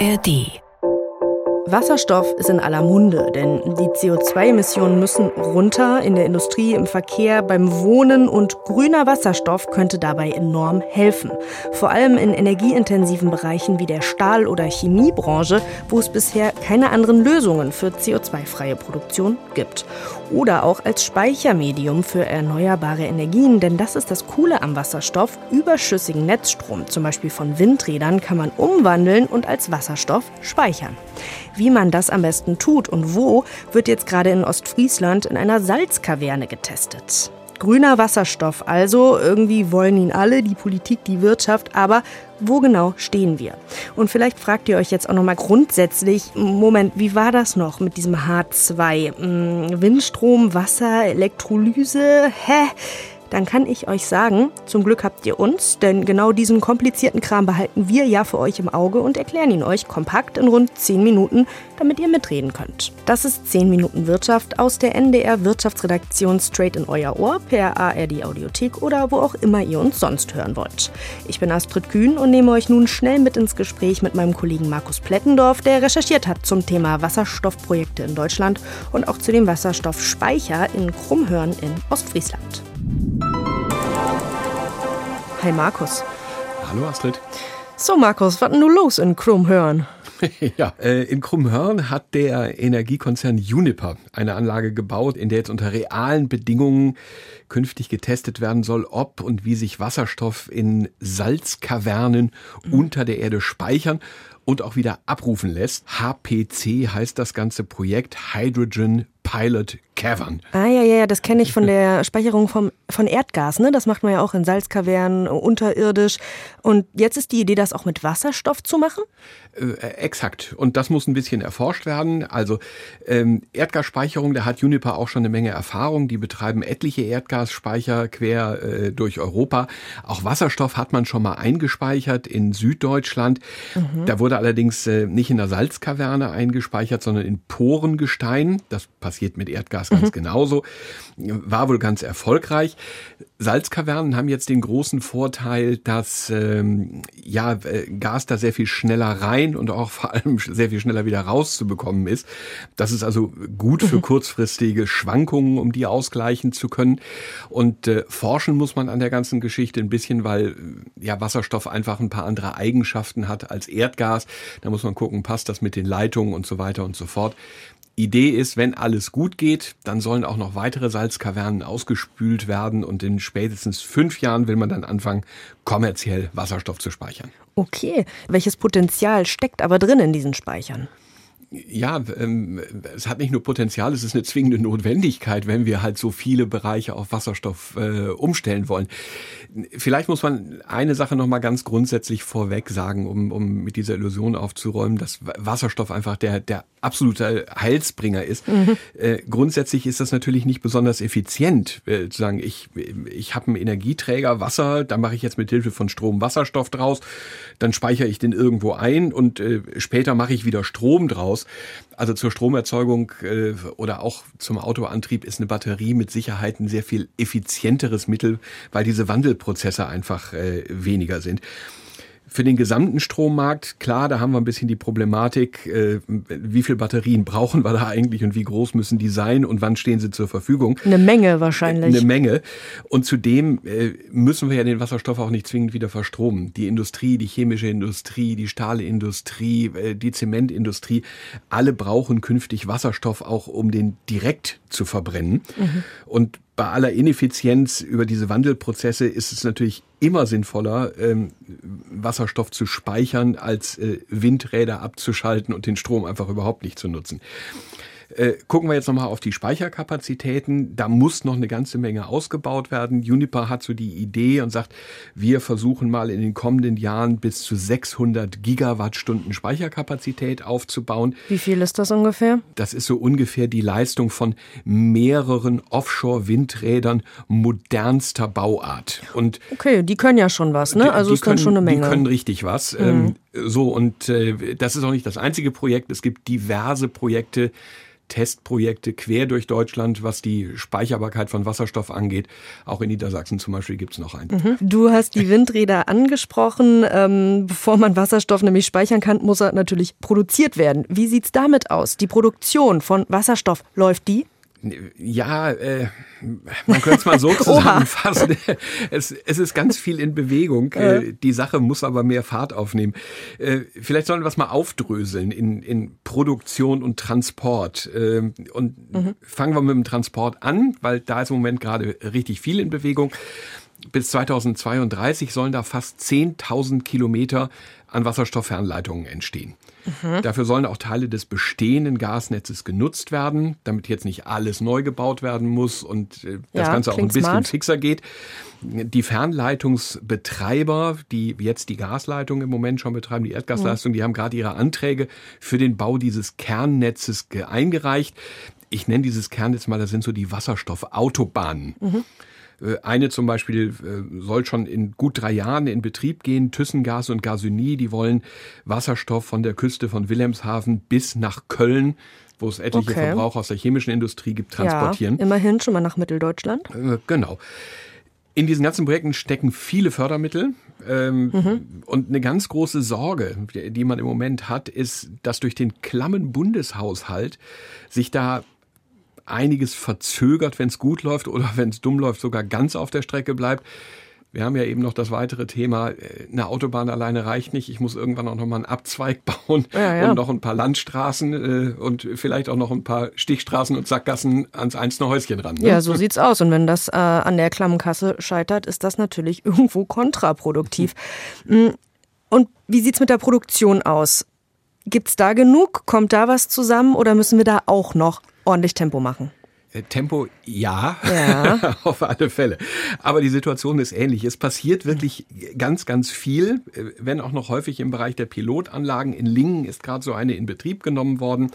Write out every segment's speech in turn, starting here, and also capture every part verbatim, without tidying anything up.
R D. Wasserstoff ist in aller Munde, denn die C O zwei Emissionen müssen runter in der Industrie, im Verkehr, beim Wohnen, und grüner Wasserstoff könnte dabei enorm helfen. Vor allem in energieintensiven Bereichen wie der Stahl- oder Chemiebranche, wo es bisher keine anderen Lösungen für C O zwei freie Produktion gibt. Oder auch als Speichermedium für erneuerbare Energien, denn das ist das Coole am Wasserstoff. Überschüssigen Netzstrom, zum Beispiel von Windrädern, kann man umwandeln und als Wasserstoff speichern. Wie man das am besten tut und wo, wird jetzt gerade in Ostfriesland in einer Salzkaverne getestet. Grüner Wasserstoff also, irgendwie wollen ihn alle, die Politik, die Wirtschaft, aber wo genau stehen wir? Und vielleicht fragt ihr euch jetzt auch nochmal grundsätzlich, Moment, wie war das noch mit diesem H zwei? Windstrom, Wasser, Elektrolyse, hä? Dann kann ich euch sagen, zum Glück habt ihr uns, denn genau diesen komplizierten Kram behalten wir ja für euch im Auge und erklären ihn euch kompakt in rund zehn Minuten, damit ihr mitreden könnt. Das ist zehn Minuten Wirtschaft aus der N D R Wirtschaftsredaktion straight in euer Ohr per A R D Audiothek oder wo auch immer ihr uns sonst hören wollt. Ich bin Astrid Kühn und nehme euch nun schnell mit ins Gespräch mit meinem Kollegen Markus Plettendorf, der recherchiert hat zum Thema Wasserstoffprojekte in Deutschland und auch zu dem Wasserstoffspeicher in Krummhörn in Ostfriesland. Hi Markus. Hallo Astrid. So Markus, was ist denn nun los in Krummhörn? Ja, äh, in Krummhörn hat der Energiekonzern Uniper eine Anlage gebaut, in der jetzt unter realen Bedingungen künftig getestet werden soll, ob und wie sich Wasserstoff in Salzkavernen mhm. unter der Erde speichern und auch wieder abrufen lässt. H P C heißt das ganze Projekt, Hydrogen Pilot Cavern. Ah ja, ja, das kenne ich von der Speicherung vom, von Erdgas, ne? Das macht man ja auch in Salzkavernen, unterirdisch. Und jetzt ist die Idee, das auch mit Wasserstoff zu machen? Äh, exakt. Und das muss ein bisschen erforscht werden. Also ähm, Erdgasspeicherung, da hat Uniper auch schon eine Menge Erfahrung. Die betreiben etliche Erdgasspeicher quer äh, durch Europa. Auch Wasserstoff hat man schon mal eingespeichert in Süddeutschland. Mhm. Da wurde allerdings äh, nicht in der Salzkaverne eingespeichert, sondern in Porengestein. Das passiert mit Erdgas ganz mhm. genauso. War wohl ganz erfolgreich. Salzkavernen haben jetzt den großen Vorteil, dass ähm, ja äh, Gas da sehr viel schneller rein und auch vor allem sehr viel schneller wieder rauszubekommen ist. Das ist also gut für mhm. kurzfristige Schwankungen, um die ausgleichen zu können. Und äh, forschen muss man an der ganzen Geschichte ein bisschen, weil ja Wasserstoff einfach ein paar andere Eigenschaften hat als Erdgas. Da muss man gucken, passt das mit den Leitungen und so weiter und so fort. Idee ist, wenn alles gut geht, dann sollen auch noch weitere Salzkavernen ausgespült werden und in spätestens fünf Jahren will man dann anfangen, kommerziell Wasserstoff zu speichern. Okay, welches Potenzial steckt aber drin in diesen Speichern? Ja, ähm, es hat nicht nur Potenzial, es ist eine zwingende Notwendigkeit, wenn wir halt so viele Bereiche auf Wasserstoff äh, umstellen wollen. Vielleicht muss man eine Sache noch mal ganz grundsätzlich vorweg sagen, um, um mit dieser Illusion aufzuräumen, dass Wasserstoff einfach der, der absolute Heilsbringer ist. Mhm. Äh, grundsätzlich ist das natürlich nicht besonders effizient, äh, zu sagen, ich, ich habe einen Energieträger, Wasser, da mache ich jetzt mit Hilfe von Strom Wasserstoff draus, dann speichere ich den irgendwo ein und äh, später mache ich wieder Strom draus. Also zur Stromerzeugung äh, oder auch zum Autoantrieb ist eine Batterie mit Sicherheit ein sehr viel effizienteres Mittel, weil diese Wandelprozesse einfach äh, weniger sind. Für den gesamten Strommarkt, klar, da haben wir ein bisschen die Problematik, äh, wie viel Batterien brauchen wir da eigentlich und wie groß müssen die sein und wann stehen sie zur Verfügung? Eine Menge wahrscheinlich. Eine Menge. Und zudem äh, müssen wir ja den Wasserstoff auch nicht zwingend wieder verstromen. Die Industrie, die chemische Industrie, die Stahlindustrie, äh, die Zementindustrie, alle brauchen künftig Wasserstoff auch, um den direkt zu verbrennen. Mhm. Und bei aller Ineffizienz über diese Wandelprozesse ist es natürlich immer sinnvoller, ähm, Wasserstoff zu speichern, als äh, Windräder abzuschalten und den Strom einfach überhaupt nicht zu nutzen. Äh, gucken wir jetzt nochmal auf die Speicherkapazitäten. Da muss noch eine ganze Menge ausgebaut werden. Uniper hat so die Idee und sagt, wir versuchen mal in den kommenden Jahren bis zu sechshundert Gigawattstunden Speicherkapazität aufzubauen. Wie viel ist das ungefähr? Das ist so ungefähr die Leistung von mehreren Offshore-Windrädern modernster Bauart. Und okay, die können ja schon was, ne? Also die ist dann können, schon eine Menge. Die können richtig was. Mhm. So, und äh, das ist auch nicht das einzige Projekt. Es gibt diverse Projekte, Testprojekte quer durch Deutschland, was die Speicherbarkeit von Wasserstoff angeht. Auch in Niedersachsen zum Beispiel gibt es noch einen. Mhm. Du hast die Windräder angesprochen. Ähm, bevor man Wasserstoff nämlich speichern kann, muss er natürlich produziert werden. Wie sieht's damit aus? Die Produktion von Wasserstoff, läuft die? Ja, äh, man könnte es mal so zusammenfassen. es, es ist ganz viel in Bewegung. Äh. Die Sache muss aber mehr Fahrt aufnehmen. Äh, vielleicht sollen wir es mal aufdröseln in, in Produktion und Transport. Äh, und mhm. fangen wir mit dem Transport an, weil da ist im Moment gerade richtig viel in Bewegung. Bis zweitausendzweiunddreißig sollen da fast zehntausend Kilometer an Wasserstofffernleitungen entstehen. Mhm. Dafür sollen auch Teile des bestehenden Gasnetzes genutzt werden, damit jetzt nicht alles neu gebaut werden muss und äh, das ja, Ganze auch ein bisschen smart. fixer geht. Die Fernleitungsbetreiber, die jetzt die Gasleitung im Moment schon betreiben, die Erdgasleitung, mhm. die haben gerade ihre Anträge für den Bau dieses Kernnetzes eingereicht. Ich nenne dieses Kernnetz mal, das sind so die Wasserstoffautobahnen. Mhm. Eine zum Beispiel soll schon in gut drei Jahren in Betrieb gehen. ThyssenKrupp und Gasunie, die wollen Wasserstoff von der Küste von Wilhelmshaven bis nach Köln, wo es etliche okay. Verbraucher aus der chemischen Industrie gibt, transportieren. Ja, immerhin schon mal nach Mitteldeutschland. Genau. In diesen ganzen Projekten stecken viele Fördermittel. Ähm, mhm. Und eine ganz große Sorge, die man im Moment hat, ist, dass durch den klammen Bundeshaushalt sich da einiges verzögert, wenn es gut läuft oder wenn es dumm läuft, sogar ganz auf der Strecke bleibt. Wir haben ja eben noch das weitere Thema, eine Autobahn alleine reicht nicht. Ich muss irgendwann auch noch mal einen Abzweig bauen ja, ja. und noch ein paar Landstraßen und vielleicht auch noch ein paar Stichstraßen und Sackgassen ans einzelne Häuschen ran. Ne? Ja, so sieht's aus. Und wenn das äh, an der klammen Kasse scheitert, ist das natürlich irgendwo kontraproduktiv. Mhm. Und wie sieht's mit der Produktion aus? Gibt's da genug? Kommt da was zusammen oder müssen wir da auch noch ordentlich Tempo machen? Tempo, ja, ja. auf alle Fälle. Aber die Situation ist ähnlich. Es passiert wirklich ganz, ganz viel, wenn auch noch häufig im Bereich der Pilotanlagen. In Lingen ist gerade so eine in Betrieb genommen worden.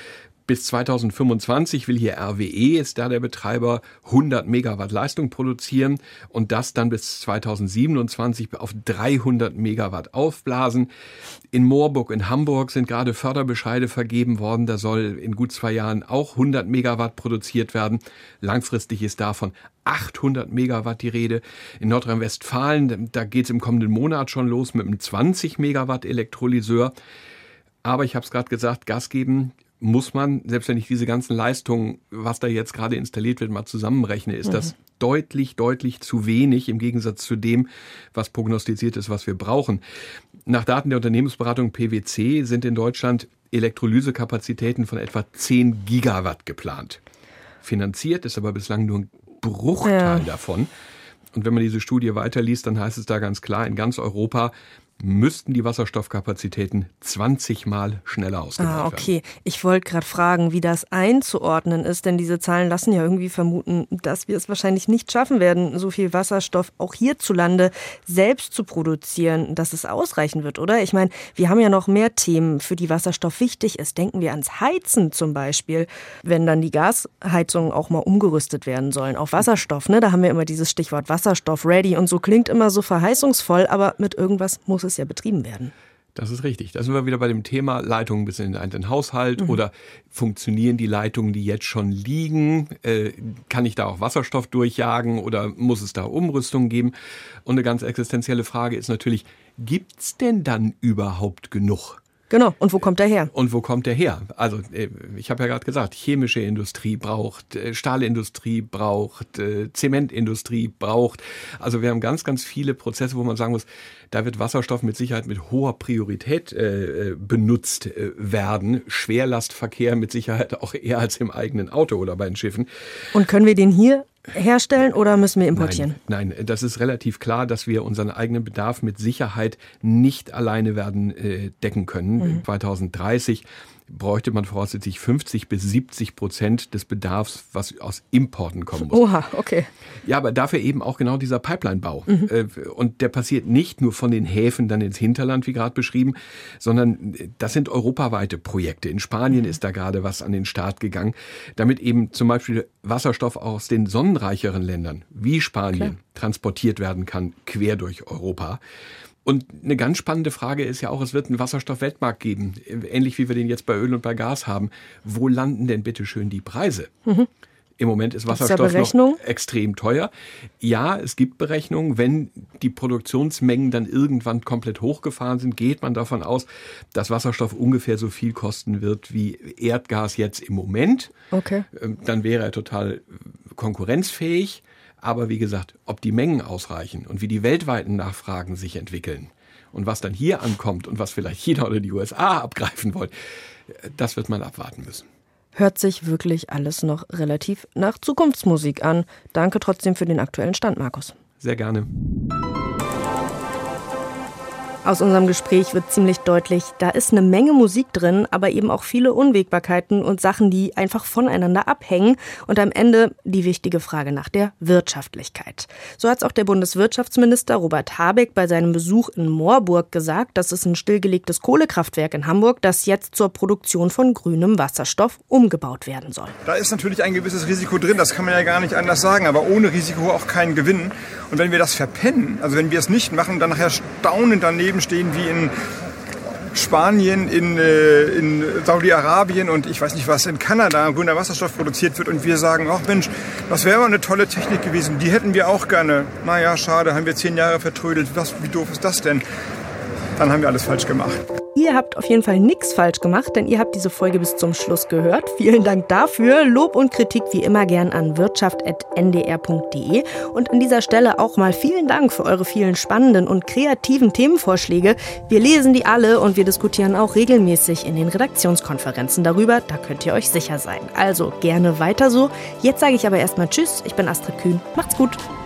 Bis zweitausendfünfundzwanzig will hier R W E, ist da der Betreiber, hundert Megawatt Leistung produzieren und das dann bis zweitausendsiebenundzwanzig auf dreihundert Megawatt aufblasen. In Moorburg in Hamburg sind gerade Förderbescheide vergeben worden. Da soll in gut zwei Jahren auch hundert Megawatt produziert werden. Langfristig ist davon achthundert Megawatt die Rede. In Nordrhein-Westfalen, da geht es im kommenden Monat schon los mit einem zwanzig Megawatt Elektrolyseur. Aber ich habe es gerade gesagt, Gas geben muss man, selbst wenn ich diese ganzen Leistungen, was da jetzt gerade installiert wird, mal zusammenrechne, ist mhm. das deutlich, deutlich zu wenig im Gegensatz zu dem, was prognostiziert ist, was wir brauchen. Nach Daten der Unternehmensberatung P W C sind in Deutschland Elektrolysekapazitäten von etwa zehn Gigawatt geplant. Finanziert ist aber bislang nur ein Bruchteil ja. davon. Und wenn man diese Studie weiterliest, dann heißt es da ganz klar, in ganz Europa müssten die Wasserstoffkapazitäten zwanzig Mal schneller ausgebaut werden. Ah, okay. Werden. Ich wollte gerade fragen, wie das einzuordnen ist, denn diese Zahlen lassen ja irgendwie vermuten, dass wir es wahrscheinlich nicht schaffen werden, so viel Wasserstoff auch hierzulande selbst zu produzieren, dass es ausreichen wird, oder? Ich meine, wir haben ja noch mehr Themen, für die Wasserstoff wichtig ist. Denken wir ans Heizen zum Beispiel, wenn dann die Gasheizungen auch mal umgerüstet werden sollen auf Wasserstoff. Ne? Da haben wir immer dieses Stichwort Wasserstoff ready und so klingt immer so verheißungsvoll, aber mit irgendwas muss es ja betrieben werden. Das ist richtig. Da sind wir wieder bei dem Thema Leitungen bis in den Haushalt mhm. oder funktionieren die Leitungen, die jetzt schon liegen? Äh, kann ich da auch Wasserstoff durchjagen oder muss es da Umrüstungen geben? Und eine ganz existenzielle Frage ist natürlich, gibt's denn dann überhaupt genug? Genau. Und wo kommt der her? Und wo kommt der her? Also ich habe ja gerade gesagt, chemische Industrie braucht, Stahlindustrie braucht, Zementindustrie braucht. Also wir haben ganz, ganz viele Prozesse, wo man sagen muss, da wird Wasserstoff mit Sicherheit mit hoher Priorität äh, benutzt äh, werden. Schwerlastverkehr mit Sicherheit auch eher als im eigenen Auto oder bei den Schiffen. Und können wir den hier herstellen oder müssen wir importieren? Nein, nein, das ist relativ klar, dass wir unseren eigenen Bedarf mit Sicherheit nicht alleine werden äh, decken können. Mhm. zweitausenddreißig bräuchte man voraussichtlich fünfzig bis siebzig Prozent des Bedarfs, was aus Importen kommen muss. Oha, okay. Ja, aber dafür eben auch genau dieser Pipeline-Bau. Mhm. Und der passiert nicht nur von den Häfen dann ins Hinterland, wie gerade beschrieben, sondern das sind europaweite Projekte. In Spanien ist da gerade was an den Start gegangen, damit eben zum Beispiel Wasserstoff aus den sonnenreicheren Ländern wie Spanien Klar. transportiert werden kann, quer durch Europa. Und eine ganz spannende Frage ist ja auch, es wird einen Wasserstoff-Weltmarkt geben, ähnlich wie wir den jetzt bei Öl und bei Gas haben. Wo landen denn bitte schön die Preise? Mhm. Im Moment ist Wasserstoff noch extrem teuer. Ja, es gibt Berechnungen. Wenn die Produktionsmengen dann irgendwann komplett hochgefahren sind, geht man davon aus, dass Wasserstoff ungefähr so viel kosten wird wie Erdgas jetzt im Moment. Okay. Dann wäre er total konkurrenzfähig. Aber wie gesagt, ob die Mengen ausreichen und wie die weltweiten Nachfragen sich entwickeln und was dann hier ankommt und was vielleicht China oder die U S A abgreifen wollen, das wird man abwarten müssen. Hört sich wirklich alles noch relativ nach Zukunftsmusik an. Danke trotzdem für den aktuellen Stand, Markus. Sehr gerne. Aus unserem Gespräch wird ziemlich deutlich, da ist eine Menge Musik drin, aber eben auch viele Unwägbarkeiten und Sachen, die einfach voneinander abhängen. Und am Ende die wichtige Frage nach der Wirtschaftlichkeit. So hat es auch der Bundeswirtschaftsminister Robert Habeck bei seinem Besuch in Moorburg gesagt. Das ist ein stillgelegtes Kohlekraftwerk in Hamburg, das jetzt zur Produktion von grünem Wasserstoff umgebaut werden soll. Da ist natürlich ein gewisses Risiko drin, das kann man ja gar nicht anders sagen, aber ohne Risiko auch kein Gewinn. Und wenn wir das verpennen, also wenn wir es nicht machen, dann nachher staunend daneben stehen wie in Spanien, in, äh, in Saudi-Arabien und ich weiß nicht was, in Kanada grüner Wasserstoff produziert wird und wir sagen, ach Mensch, das wäre mal eine tolle Technik gewesen, die hätten wir auch gerne. Naja, schade, haben wir zehn Jahre vertrödelt, was, wie doof ist das denn? Dann haben wir alles falsch gemacht. Ihr habt auf jeden Fall nichts falsch gemacht, denn ihr habt diese Folge bis zum Schluss gehört. Vielen Dank dafür. Lob und Kritik wie immer gern an wirtschaft punkt n d r punkt d e. Und an dieser Stelle auch mal vielen Dank für eure vielen spannenden und kreativen Themenvorschläge. Wir lesen die alle und wir diskutieren auch regelmäßig in den Redaktionskonferenzen darüber. Da könnt ihr euch sicher sein. Also gerne weiter so. Jetzt sage ich aber erstmal Tschüss. Ich bin Astrid Kühn. Macht's gut.